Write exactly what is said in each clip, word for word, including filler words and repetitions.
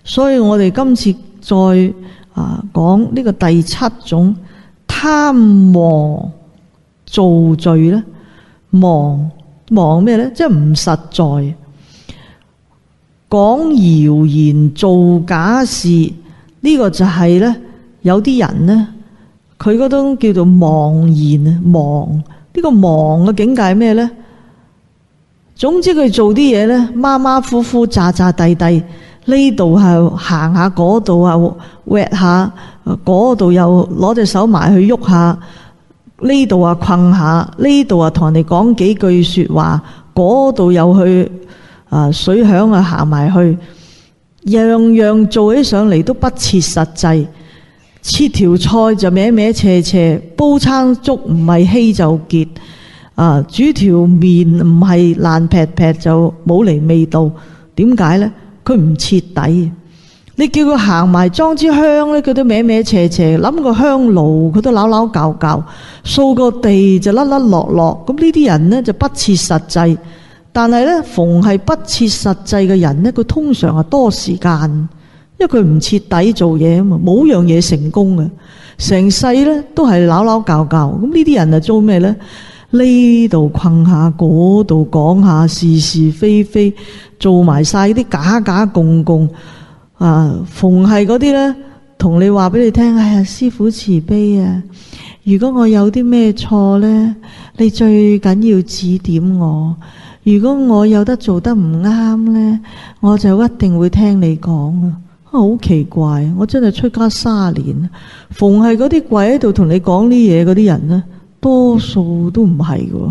所以我哋今次再啊講呢個第七種貪妄造罪咧，妄妄咩咧？即係唔實在，講謠言做假事，呢個就係咧有啲人咧，佢嗰種叫做妄言啊，妄呢個妄嘅境界係咩咧？總之佢做啲嘢咧，馬馬虎虎、詐詐諦諦，呢度係行下，嗰度啊搲下，嗰度又攞隻手埋去喐下，呢度啊困下，呢度啊同人哋講幾句說話，嗰度又去啊水響啊行埋去，樣樣做起上嚟都不切實際。切條菜就歪歪斜斜，煲餐粥唔係稀就結，啊煮條麵唔係爛劈劈就冇嚟味道。點解呢？佢唔徹底。你叫佢行埋裝支香咧，佢都歪歪斜斜；諗個香爐，佢都扭扭搞搞；掃個地就甩甩落落。咁呢啲人呢，就不切實際。但係呢，逢係不切實際嘅人呢，佢通常係多時間。因為佢唔徹底做嘢啊嘛，冇樣嘢成功嘅，成世咧都係扭扭搞搞。咁呢啲人啊做咩咧？呢度困下，嗰度講下是是非非，做埋晒啲假假共共啊！逢係嗰啲咧，同你話俾你聽，哎呀，師父慈悲啊！如果我有啲咩錯咧，你最緊要指點我。如果我有得做得唔啱咧，我就一定會聽你講啊！好奇怪，我真係出家三年，逢係嗰啲跪喺度同你講啲嘢嗰啲人呢，多數都唔係嘅，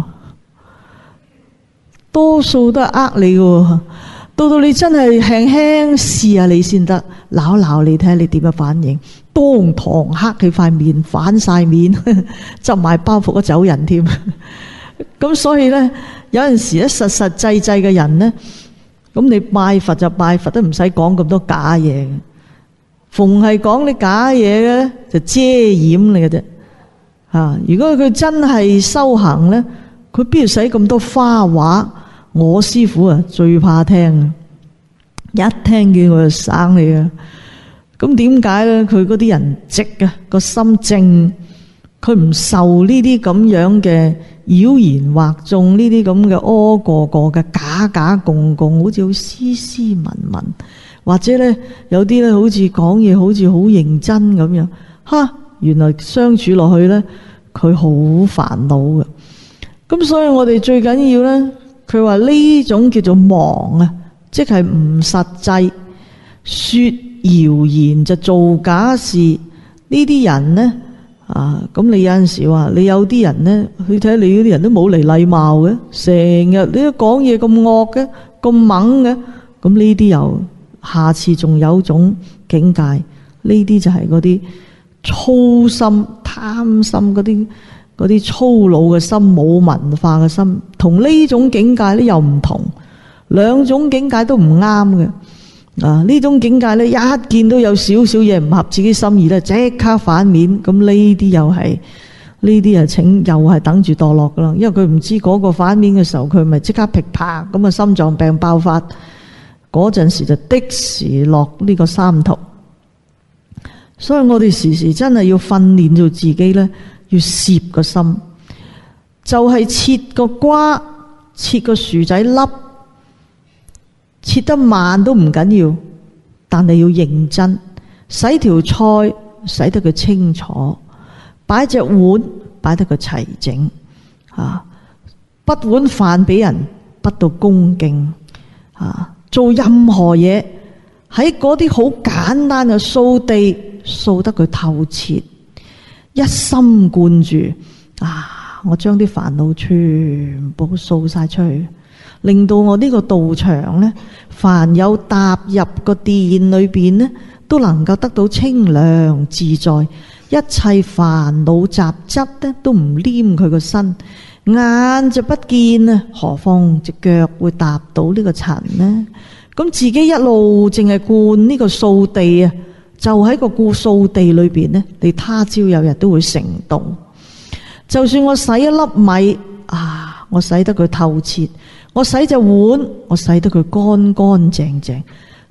多數都係呃你嘅。到到你真係輕輕試下你先得，鬧鬧你睇下你點樣反應，當堂黑起塊面，反晒面，執埋包袱都走人添。咁所以呢，有陣時咧實實際際嘅人呢。咁你拜佛就拜佛，都唔使講咁多假嘢。逢係講你假嘢嘅咧，就遮掩你嘅啫。嚇！如果佢真係修行咧，佢邊度使咁多花話？我師父啊，最怕聽，一聽見我就省你啊！咁點解咧？佢嗰啲人直啊，個心正，佢唔受呢啲咁樣嘅妖言惑眾，呢啲咁嘅柯個個嘅假假共共，好似好斯斯文文，或者咧有啲咧好似講嘢好似好認真咁樣。哈！原來相處落去咧，佢好煩惱嘅。咁所以我哋最緊要咧，佢話呢種叫做妄啊，即係唔實際，說謠言就做假事。呢啲人咧啊，咁你有陣時話你有啲人咧，去睇你嗰啲人都冇嚟禮貌嘅，成日你都講嘢咁惡嘅，咁猛嘅，咁呢啲又下次仲有種境界。呢啲就係嗰啲粗心貪心嗰啲。嗰啲粗魯嘅心，冇文化嘅心，同呢種境界咧又唔同，兩種境界都唔啱嘅。啊，呢種境界咧，一見到有少少嘢唔合自己心意咧，即刻反面。咁呢啲又係呢啲啊，請又係等住墮落噶啦。因為佢唔知嗰個反面嘅時候，佢咪即刻噼啪咁啊，心臟病爆發嗰陣時就的時落呢個三途。所以我哋時時真係要訓練做自己咧。要攝個心，就係、是、切個瓜，切個薯仔粒，切得慢都唔緊要，但係要認真。洗條菜洗得佢清楚，擺隻碗擺得佢齊整，啊，滗碗飯俾人滗到恭敬，啊，做任何嘢喺嗰啲好簡單嘅掃地掃得佢透徹。一心貫住啊！我將啲煩惱全部掃晒出去，令到我呢個道場呢，凡有踏入個殿裏邊呢，都能夠得到清涼自在，一切煩惱雜質呢都唔黏佢個身，眼就不見啊，何況隻腳會踏到呢個塵呢？咁自己一路淨係灌呢個掃地啊！就喺個顧掃地裏邊呢，你他朝有日都會成道。就算我洗一粒米啊，我洗得佢透徹；我洗隻碗，我洗得佢乾乾淨淨。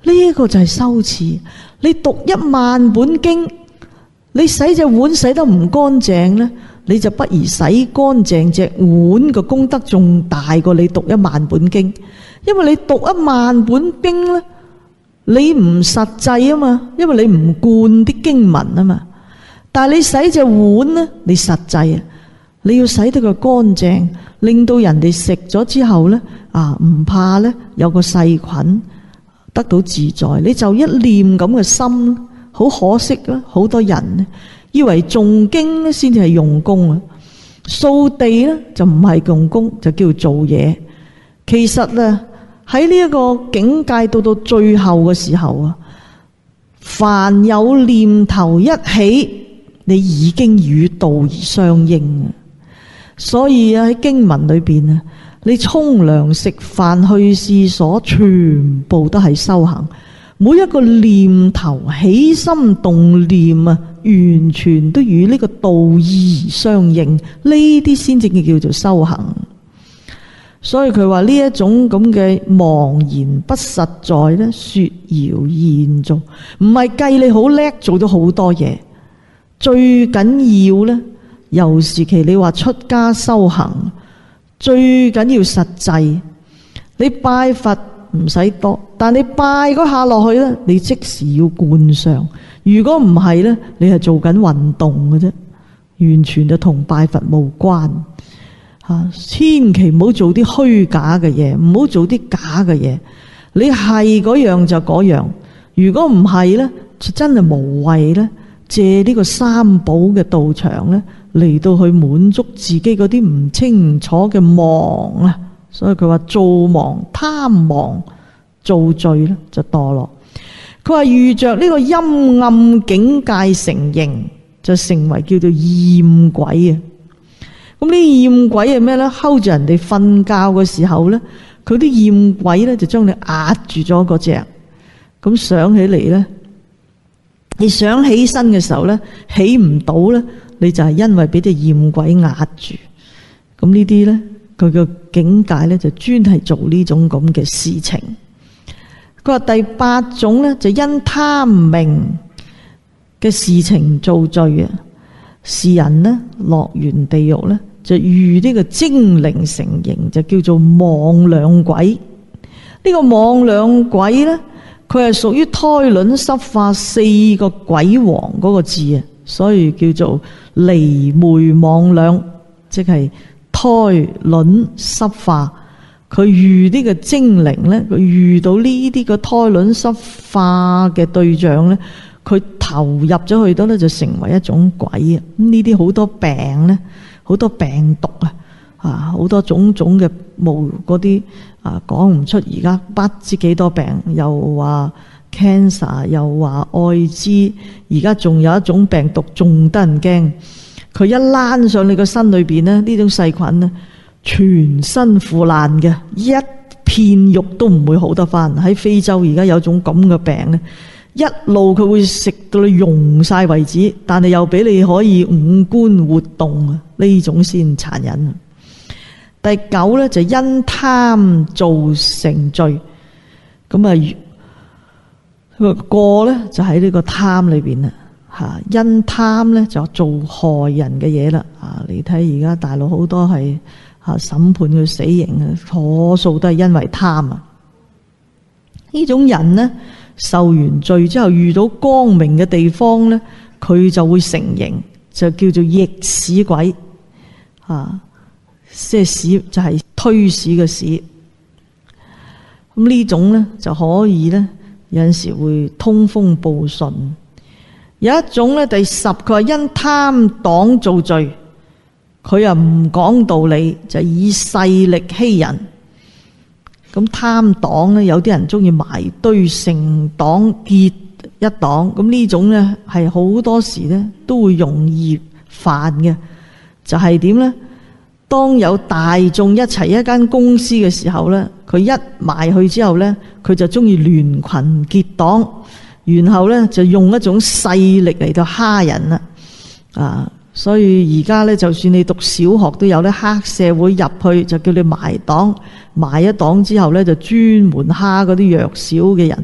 呢個就係羞恥。你讀一萬本經，你洗隻碗洗得唔乾淨呢，你就不如洗乾淨隻碗個功德仲大過你讀一萬本經。因為你讀一萬本經呢，你唔實際啊嘛，因為你唔灌啲經文啊嘛。但係你洗隻碗呢，你實際啊，你要洗得佢乾淨，令到人哋食咗之後呢，啊唔怕呢有個細菌得到自在。你就一念咁嘅心，好可惜啦，好多人呢以為誦經呢先至係用功啊，掃地呢就唔係用功，就叫做嘢。其實啊喺呢一個境界到到最後嘅時候啊，凡有念頭一起，你已經與道而相應啊。所以啊喺經文裏邊啊，你沖涼食飯去廁所，全部都係修行。每一個念頭起心動念啊，完全都與呢個道義相應，呢啲先至叫做修行。所以佢話呢一種咁嘅妄言不實在咧，說謠言做，唔係計你好叻做咗好多嘢。最緊要咧，由時期你話出家修行，最緊要實際。你拜佛唔使多，但你拜嗰下落去咧，你即時要觀想。如果唔係咧，你係做緊運動嘅啫，完全就同拜佛無關。啊、千祈唔好做啲虛假嘅嘢，唔好做啲假嘅嘢。你係嗰樣就嗰樣，如果唔係咧，就真係無謂咧，借呢個三寶嘅道場咧嚟到去滿足自己嗰啲唔清楚嘅妄啊。所以佢話造妄、貪妄、造罪咧就墮落。佢話遇着呢個陰暗境界成形，就成為叫做厭鬼啊。咁呢厭鬼係咩咧？睺住人哋瞓覺嘅時候咧，佢啲厭鬼咧就將你壓住咗嗰隻。咁想起嚟咧，你想起身嘅時候咧，起唔到咧，你就係因為俾隻厭鬼壓住。咁呢啲咧，佢嘅境界咧就專係做呢種咁嘅事情。佢話第八種咧就因貪名嘅事情造罪啊。是人呢落完地獄呢，就遇呢個精靈成形，就叫做妄兩鬼。呢、這個妄兩鬼呢，佢係屬於胎卵濕化四個鬼王嗰個字啊，所以叫做離昧妄兩，即係胎卵濕化。佢遇呢個精靈呢，佢遇到呢啲個胎卵濕化嘅對象呢，佢投入咗去到咧，就成為一種鬼啊！咁呢啲好多病咧，好多病毒啊，啊好多種種嘅無嗰啲啊講唔出，而家不知幾多病，又話 cancer， 又話愛滋，而家仲有一種病毒仲得人驚，佢一躝上你個身裏邊咧，呢種細菌咧，全身腐爛嘅，一片肉都唔會好得翻。喺非洲而家有種咁嘅病咧。一路佢會食到你溶晒為止，但係又俾你可以五官活動啊！呢種先殘忍啊！第九咧就因貪造成罪，咁啊個過咧就喺呢個貪裏邊啦吓，因貪咧就做害人嘅嘢啦啊！你睇而家大陸好多係吓審判佢死刑啊，多數都係因為貪啊！呢種人呢，受完罪之後遇到光明嘅地方呢，佢就會成形，就叫做逆使鬼啊！即係使就係推使嘅使。咁呢種呢，就可以呢，有陣時會通風報信。有一種呢，第十佢話因貪黨造罪，佢又唔講道理，就以勢力欺人。咁貪黨咧，有啲人中意埋堆成黨結一黨，咁呢種咧係好多時咧都會容易犯嘅。就係點咧？當有大眾一齊一間公司嘅時候咧，佢一埋去之後咧，佢就中意聯群結黨，然後咧就用一種勢力嚟到蝦人啦。啊，所以而家咧，就算你讀小學都有咧，黑社會入去就叫你埋黨。埋一黨之後咧，就專門蝦嗰啲弱小嘅人。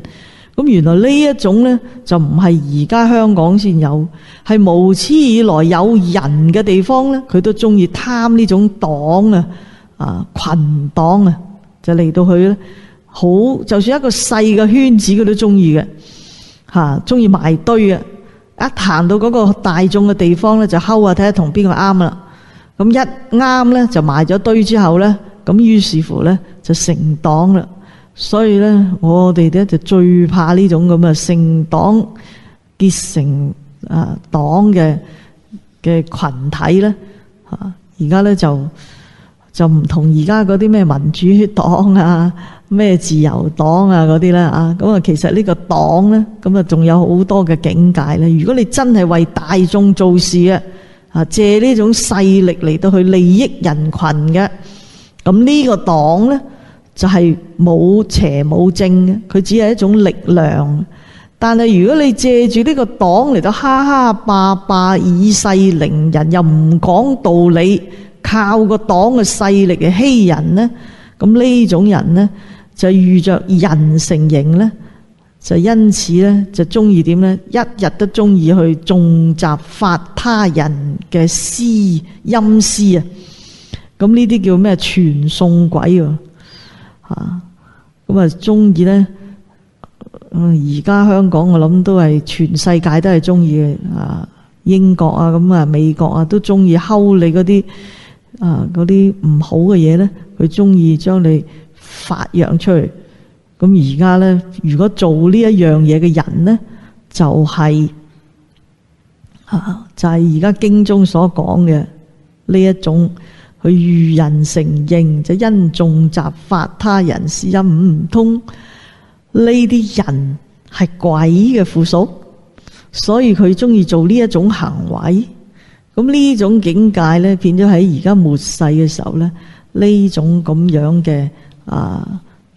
咁原來呢一種呢，就唔係而家香港先有，係無始以來有人嘅地方呢，佢都中意貪呢種黨啊，啊群黨啊，就嚟到去呢，好就算一個細嘅圈子佢都中意嘅，嚇中意埋堆嘅。一行到嗰個大眾嘅地方呢，就睺下睇下同邊個啱啦。咁一啱呢，就埋咗堆之後呢，咁於是乎呢，就成黨啦。所以咧，我哋咧就最怕呢種咁嘅成黨結成啊黨嘅嘅群體咧嚇。而家咧就就唔同而家嗰啲咩民主黨啊、咩自由黨啊嗰啲啦啊。咁啊，其實呢個黨咧，咁啊仲有好多嘅境界咧。如果你真係為大眾做事啊，啊借呢種勢力嚟到去利益人群嘅，咁呢個黨咧，就係冇邪冇正嘅，佢只係一種力量。但係如果你借住呢個黨嚟到哈哈霸霸以勢凌人，又唔講道理，靠個黨嘅勢力嚟欺人呢，咁呢種人呢，就遇着人成形呢，就因此呢，就中意點呢？一日都中意去重集發他人嘅詩陰詩啊！咁呢啲叫咩？傳送鬼喎！啊，咁啊中意咧，而家香港我諗都係全世界都係中意嘅啊，英國啊咁啊美國啊都中意睺你嗰啲啊嗰啲唔好嘅嘢咧，佢中意將你發揚出去。咁而家咧，如果做呢一樣嘢嘅人咧，就係啊就係而家經中所講嘅呢一種。佢遇人成形，就因重集發他人詩陰。唔通呢啲人係鬼嘅附屬，所以佢中意做呢一種行為。咁呢種境界咧，變咗喺而家末世嘅時候咧，呢種咁樣嘅啊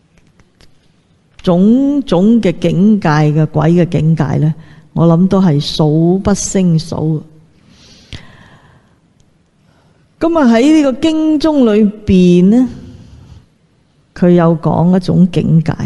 種種嘅境界嘅鬼嘅境界咧，我諗都係數不勝數。咁啊喺呢個經中裏邊呢，佢有講一種境界。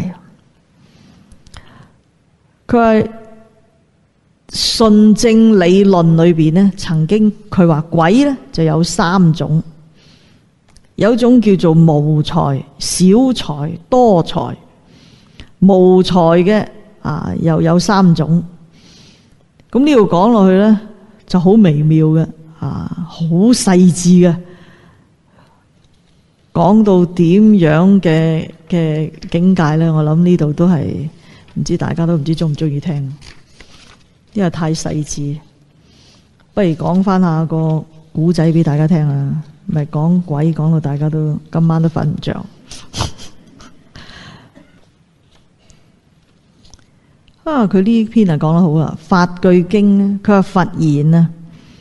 佢話順正理論裏邊呢，曾經佢話鬼呢就有三種，有一種叫做無財、小財、多財。無財嘅啊又有三種。咁呢度講落去呢，就好微妙嘅。啊，好細緻嘅，講到點樣嘅嘅境界咧？我諗呢度都係唔知大家都唔知中唔中意聽，因為太細緻。不如講翻下個古仔俾大家聽啊！咪講鬼講到大家都今晚都瞓唔着。啊，佢呢篇啊講得好啊，《法句經》咧，佢話佛言啊。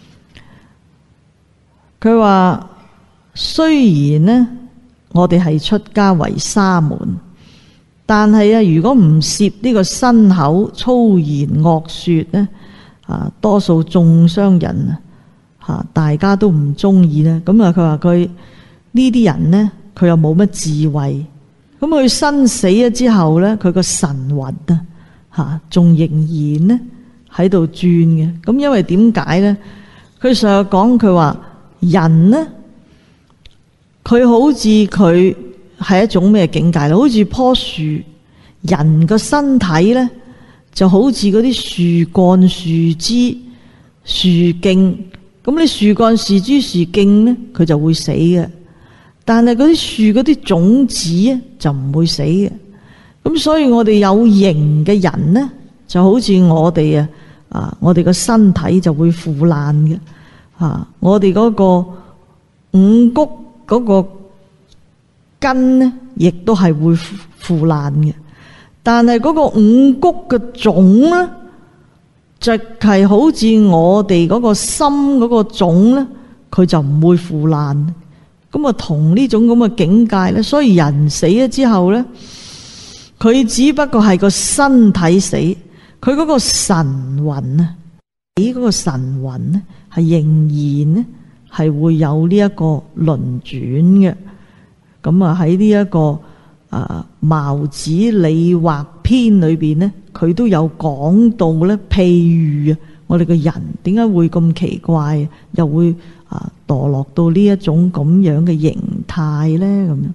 佢話雖然呢，我哋係出家為沙門，但係啊，如果唔攝呢個身口粗言惡說呢，啊，多數中傷人啊，大家都唔中意呢。咁啊，佢話佢呢啲人呢，佢又冇乜智慧。咁佢生死咗之後呢，佢個神魂啊，吓仲仍然呢喺度轉嘅。咁因為點解呢？佢成日講佢話。人呢，佢好似佢係一種咩境界咧？好似棵樹，人個身體呢，就好似嗰啲樹幹、樹枝、樹莖。咁你樹幹、樹枝、樹莖呢，佢就會死嘅。但係嗰啲樹嗰啲種子呢，就唔會死嘅。咁所以我哋有形嘅人呢，就好似我哋啊啊，我哋個身體就會腐爛嘅。啊！我哋嗰個五穀嗰個根呢，亦都係會腐爛嘅。但係嗰個五穀嘅種呢，就係好似我哋嗰個心嗰個種呢，佢就唔會腐爛。咁啊，同呢種咁嘅境界呢，所以人死咗之後呢，佢只不過係個身體死，佢嗰個神魂啊，喺嗰個神魂呢，係仍然呢，係會有呢一個輪轉嘅。咁啊喺呢一個啊，茅子理畫篇裏邊呢，佢都有講到呢，譬喻啊，我哋嘅人點解會咁奇怪，又會啊墮落到呢一種咁樣嘅形態呢？咁樣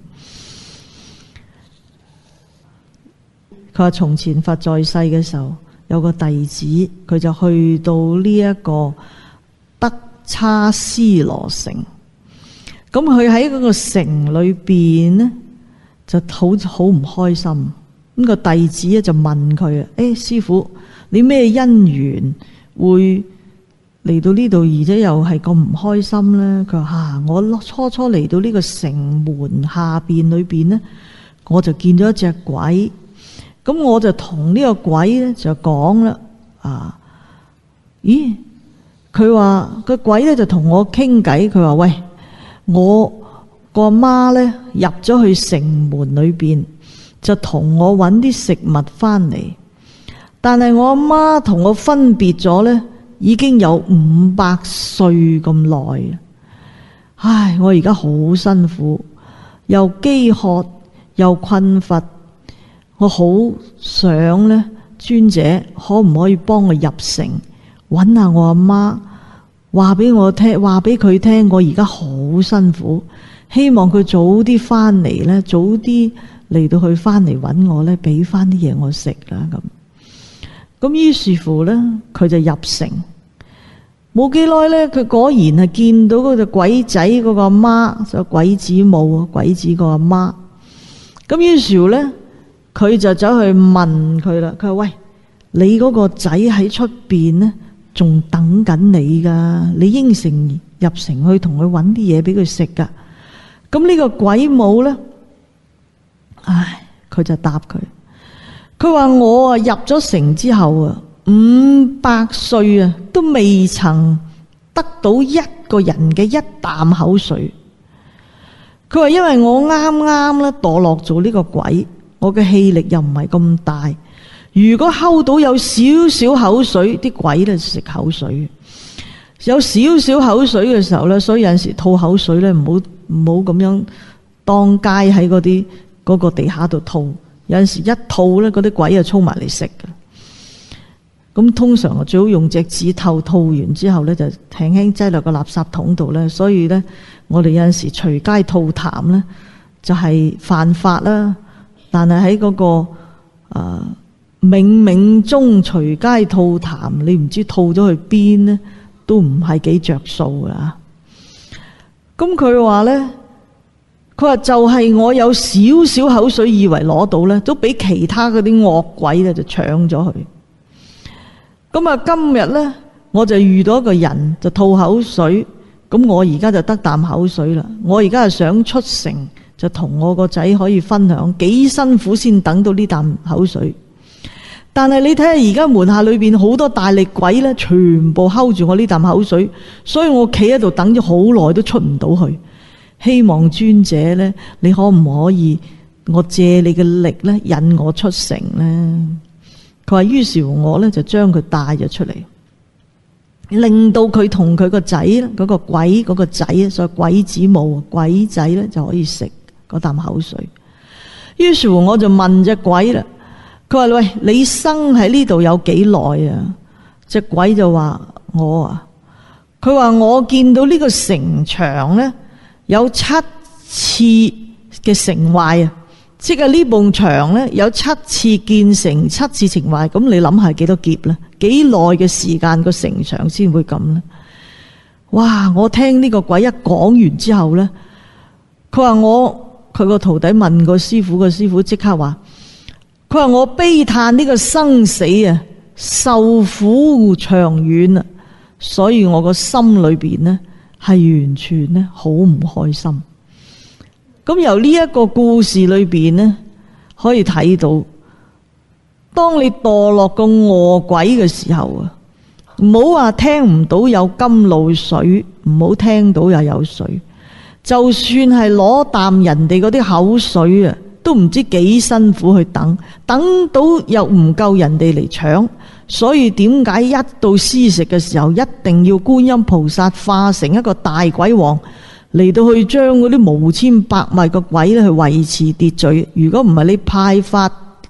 佢話從前佛在世嘅時候，有個弟子，佢就去到呢一個德差斯羅城。咁佢喺嗰個城裏邊呢，就好好唔開心。咁個弟子咧就問佢啊：誒，師父，你咩因緣會嚟到呢度，而且又係咁唔開心呢？佢話：吓，我初初嚟到呢個城門下邊裏邊呢，我就見咗一隻鬼。咁我就同呢個鬼咧就講啦，啊，咦？佢話個鬼咧就同我傾偈，佢話：喂，我個阿媽咧入咗去城門裏邊，就同我揾啲食物翻嚟，但係我阿媽同我分別咗咧，已經有五百歲咁耐。唉，我而家好辛苦，又飢渴又困乏。我好想咧，尊者可唔可以幫我入城揾下我阿媽，話俾我聽，話俾佢聽，我而家好辛苦，希望佢早啲翻嚟咧，早啲嚟到去翻嚟揾我咧，俾翻啲嘢我食啦。咁咁於是乎咧，佢就入城，冇幾耐咧，佢果然係見到嗰隻鬼仔嗰個阿媽，就鬼子母啊，鬼子個阿媽。咁於是乎咧，佢就走去問佢啦。佢話：喂，你嗰個仔喺出邊呢，仲等緊你噶。你應承入城去同佢揾啲嘢俾佢食噶。咁呢個鬼母呢，唉，佢就答佢。佢話：我啊入咗城之後啊，五百歲啊，都未曾得到一個人嘅一啖口水。佢話：因為我啱啱咧墮落做呢個鬼。我嘅氣力又唔係咁大，如果溝到有少少口水，啲鬼咧食口水。有少少口水嘅時候咧，所以有陣時吐口水咧，唔好唔好咁樣當街喺嗰啲嗰個地下度吐。有陣時一吐咧，嗰啲鬼就衝埋嚟食嘅。咁通常啊，最好用隻指頭吐完之後咧，就輕輕擠落個垃圾桶度咧。所以咧，我哋有陣時隨街吐痰咧，就係犯法啦。但係喺嗰個誒冥冥中隨街吐痰，你唔知吐咗去邊呢，都唔係幾着數噶。咁佢話呢，佢話就係我有少少口水，以為攞到呢，都俾其他嗰啲惡鬼咧就搶咗佢。咁啊，今日呢，我就遇到一個人就吐口水，咁我而家就得啖口水啦。我而家係想出城，就同我個仔可以分享，幾辛苦先等到呢啖口水。但係你睇下而家門下裏邊好多大力鬼咧，全部睺住我呢啖口水，所以我企喺度等咗好耐都出唔到去。希望尊者咧，你可唔可以我借你嘅力咧，引我出城咧？佢話於是乎我咧就將佢帶咗出嚟，令到佢同佢個仔嗰個鬼嗰個仔，所以鬼子母鬼仔咧就可以食嗰啖口水。於是乎我就問隻鬼啦，佢話：喂，你生喺呢度有幾耐啊？隻鬼就話：我啊，佢話我見到呢個城牆咧有七次嘅成壞啊，即係呢埲牆咧有七次建成，七次成壞。咁你諗下幾多劫咧？幾耐嘅時間個城牆先會咁咧？哇！我聽呢個鬼一講完之後咧，佢話我。佢個徒弟問個師父，個師父即刻話：佢話我悲嘆呢個生死啊，受苦長遠啊，所以我個心裏邊呢係完全呢好唔開心。咁由呢一個故事裏邊呢，可以睇到，當你墮落個餓鬼嘅時候啊，唔好話聽唔到有甘露水，唔好聽到又有水。就算係攞啖人哋嗰啲口水啊，都唔知幾辛苦去等，等到又唔夠人哋嚟搶。所以點解一到施食嘅時候，一定要觀音菩薩化成一個大鬼王嚟到去將嗰啲無千百萬個鬼咧去維持秩序？如果唔係，你派發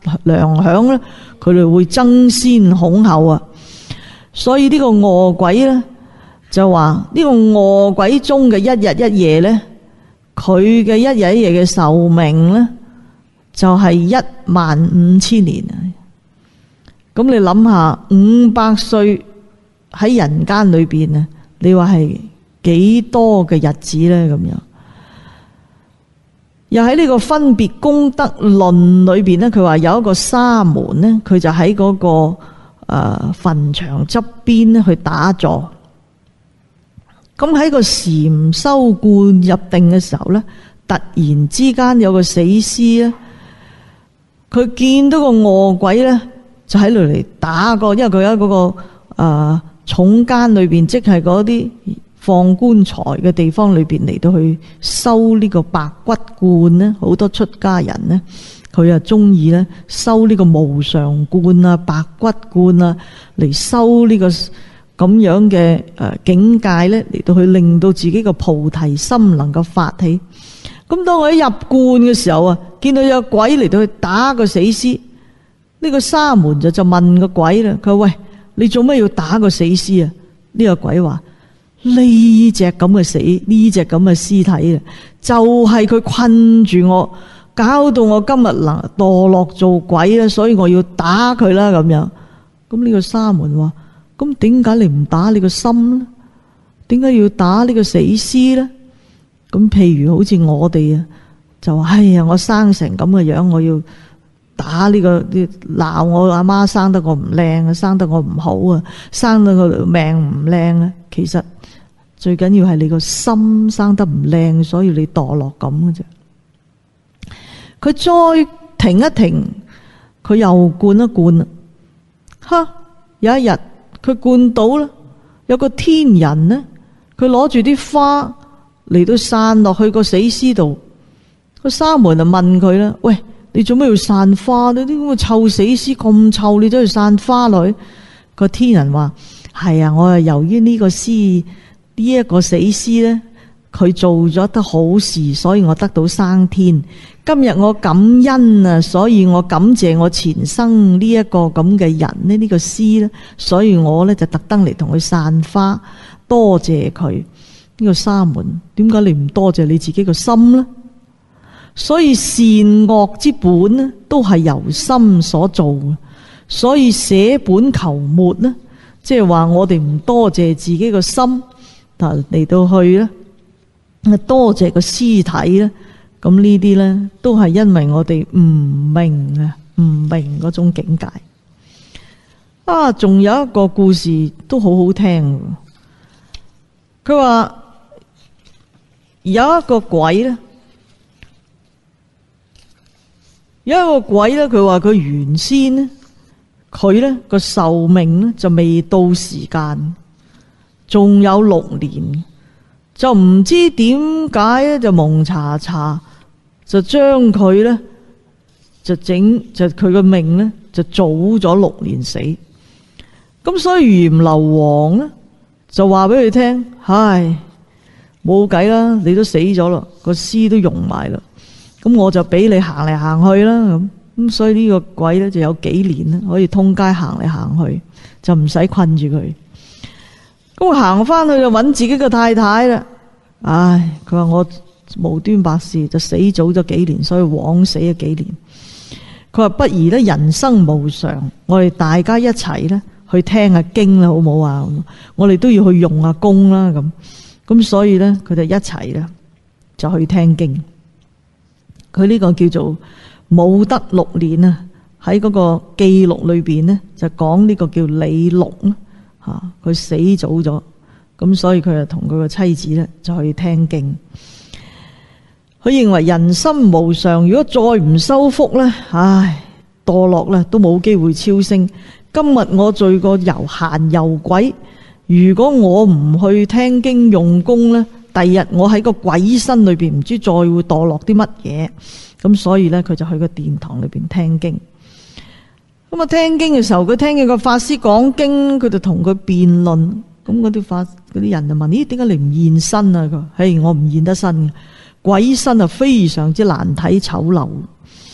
糧餉咧，佢哋會爭先恐後啊。所以呢個餓鬼咧就話呢個餓鬼中嘅一日一夜咧，佢嘅一日一夜嘅壽命咧就係一萬五千年啊！咁你諗下，五百歲喺人間裏邊啊，你話係幾多嘅日子咧？咁樣又喺呢個分別功德論裏邊咧，佢話有一個沙門咧，佢就喺嗰個誒墳場側邊咧去打坐。咁喺個禪修灌入定嘅時候咧，突然之間有個死屍咧，佢見到個餓鬼咧，就喺度嚟打個，因為佢喺嗰個誒、呃、重間裏邊，即係嗰啲放棺材嘅地方裏邊嚟到去收呢個白骨罐咧，好多出家人咧，佢啊中意咧收呢個無常罐啊、白骨罐啊嚟收呢個咁樣嘅誒境界咧，嚟到去令到自己個菩提心能夠發起。咁當我一入罐嘅時候啊，見到有鬼嚟到去打個死屍，呢個沙門就就問個鬼啦，佢話：喂，你做咩要打個死屍啊？呢個鬼話：呢隻咁嘅死，呢隻咁嘅屍體啊，就係佢困住我，搞到我今日能墮落做鬼啦，所以我要打佢啦咁樣。咁呢個沙門話：咁點解你唔打你個心呢？點解要打呢個死屍呢？咁譬如好似我哋啊，就話：哎呀，我生成咁嘅樣，我要打呢個鬧我阿媽生得我唔靚啊，生得我唔好啊，生得我命唔靚啊。其實最緊要係你個心生得唔靚，所以你墮落咁嘅啫。佢再停一停，佢又灌一灌啦。哈！有一日佢灌到啦，有個天人呢，佢攞住啲花嚟到散落去個死屍度。個沙門就問佢啦：喂，你做咩要散花咧？啲咁嘅臭死屍咁臭，你都要散花落去？個天人話：係啊，我係由於呢個屍呢一個死屍咧，佢做咗得好事，所以我得到生天。今日我感恩啊，所以我感謝我前生呢一個咁嘅人呢，呢個屍咧，所以我咧就特登嚟同佢散花，多謝佢。呢個沙門，點解你唔多謝你自己個心呢？所以善惡之本呢，都係由心所做嘅。所以捨本求末呢，即係話我哋唔多謝自己個心，但嚟到去咧，多謝個屍體咧。咁呢啲咧，都係因為我哋唔明啊，唔明嗰種境界。啊，仲有一個故事都好好聽。佢話有一個鬼咧。有一個鬼咧，佢話佢原先咧，佢咧個壽命咧就未到時間，仲有六年，就唔知點解咧就蒙查查，就將佢咧就整就佢個命咧就早咗六年死。咁所以閻羅王咧就話俾佢聽：唉，冇計啦，你都死咗啦，個屍都溶埋啦。咁我就俾你行嚟行去啦，咁咁所以呢個鬼咧就有幾年咧可以通街行嚟行去，就唔使困住佢。咁我行翻去就揾自己個太太啦。唉，佢話我無端白事就死早咗幾年，所以枉死咗幾年。佢話不如咧人生無常，我哋大家一齊咧去聽下經啦，好唔好啊？我哋都要去用下功啦，咁咁所以咧佢哋一齊咧就去聽經。佢呢個叫做武德六年啊，喺嗰個記錄裏邊呢，就講呢個叫李祿啦嚇，佢死早咗，咁所以佢就同佢個妻子咧就去聽經。佢認為人心無常，如果再唔修福咧，唉，墮落咧都冇機會超升。今日我做個遊閒遊鬼，如果我唔去聽經用功咧，第二日我喺個鬼身裏邊唔知再會墮落啲乜嘢，咁所以咧佢就去個殿堂裏邊聽經。咁啊聽經嘅時候，佢聽見個法師講經，佢就同佢辯論。咁嗰啲法嗰啲人就問：咦，點解你唔現身啊？佢話：嘿，我唔現得身嘅，鬼身啊非常之難睇醜陋。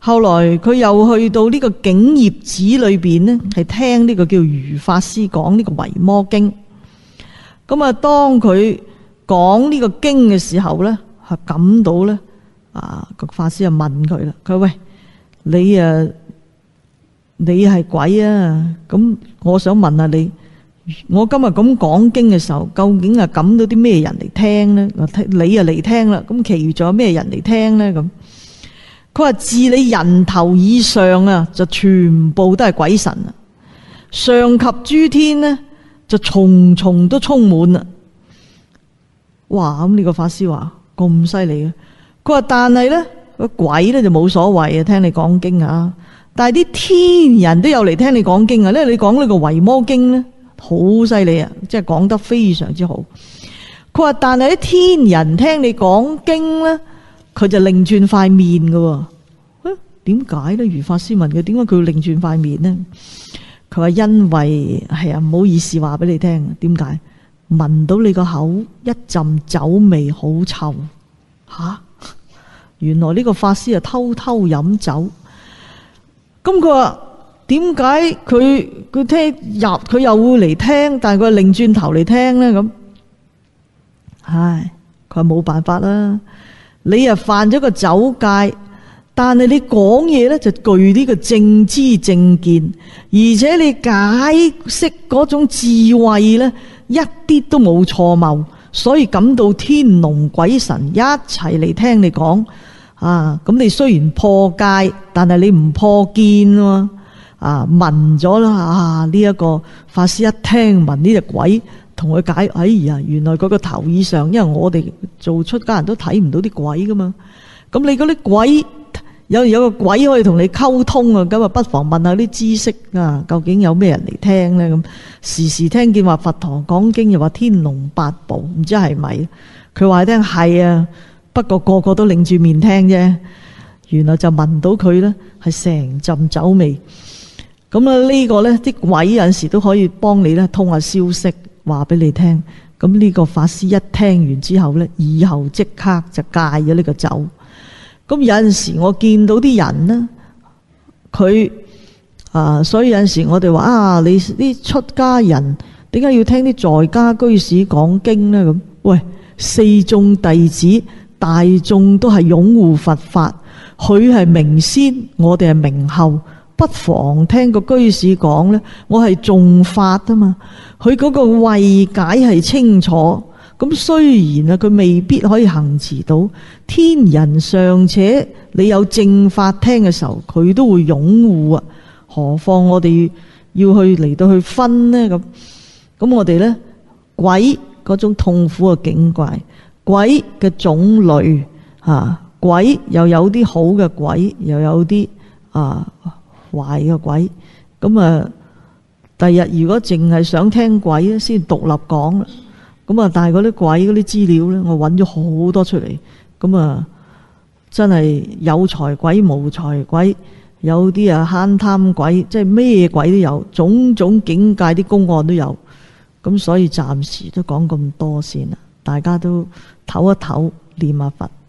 後來佢又去到呢個景業寺裏邊呢，係聽呢個叫余法師講呢個維摩經。咁啊，當佢講呢個經嘅時候呢，係感到呢，啊個法師就問佢啦，佢話喂，你啊你係鬼啊？咁我想問下你，我今日咁講經嘅時候，究竟係感到啲咩人嚟聽呢？你啊嚟聽啦，咁其餘仲有咩人嚟聽呢？咁佢話自你人頭以上啊，就全部都係鬼神啊，上及諸天呢，就重重都充滿啦。哇！咁呢個法師話咁犀利嘅，佢話但係呢個鬼呢就冇所謂啊，聽你講經啊。但係啲天人都有嚟聽你講經啊，因為你講呢個維摩經呢，好犀利啊，即係講得非常之好。佢話但係啲天人聽你講經呢，佢就擰轉塊面㗎喎。點解呢？余法師問佢點解佢要擰轉塊面呢？佢話因為係啊，唔好意思話俾你聽，點解？聞到你個口一陣酒味好臭吓，原來呢個法師啊偷偷飲酒。咁佢話點解佢佢聽入佢又會嚟聽，但係佢擰轉頭嚟聽呢？咁唉，佢話冇辦法啦。你啊犯咗個酒戒，但係你講嘢呢就具呢個正知正見，而且你解釋嗰種智慧呢，一啲都冇錯謬，所以感到天龍鬼神一齊嚟聽你講啊！咁你雖然破戒，但係你唔破見啊！啊，聞咗啦啊！呢、這、一個法師一聽聞呢隻鬼同佢解，哎呀，原來佢個頭以上，因為我哋做出家人都睇唔到啲鬼噶嘛。咁你嗰啲鬼有有個鬼可以同你溝通啊，咁啊不妨問下啲知識啊，究竟有咩人嚟聽呢？咁時時聽見話佛堂講經，又話天龍八部，唔知係咪？佢話你聽係啊，不過個個都擰住面聽啫。原來就聞到佢呢係成陣酒味。咁啊呢個呢啲鬼有陣時都可以幫你呢通下消息，話俾你聽。咁呢個法師一聽完之後呢，以後即刻就戒咗呢個酒。咁有陣時我見到啲人呢，佢啊，所以有陣時我哋話啊，你啲出家人點解要聽啲在家居士講經呢？咁喂，四眾弟子大眾都係擁護佛法，佢係明先，我哋係明後，不妨聽個居士講呢。我係重法啊嘛，佢嗰個慧解係清楚。咁雖然啊，佢未必可以行持到天人尚且，你有正法聽嘅時候，佢都會擁護啊。何況我哋要去嚟到去分呢？咁咁我哋呢，鬼嗰種痛苦嘅境界，鬼嘅種類啊，鬼又有啲好嘅鬼，又有啲啊壞嘅鬼。咁啊，第日如果淨係想聽鬼咧，先獨立講啦。咁啊，但係嗰啲鬼嗰啲資料呢，我揾咗好多出嚟。咁啊，真係有財鬼無財鬼，有啲啊慳貪鬼，即係咩鬼都有，種種境界啲公案都有。咁所以暫時都講咁多先啦，大家都唞一唞，念下佛。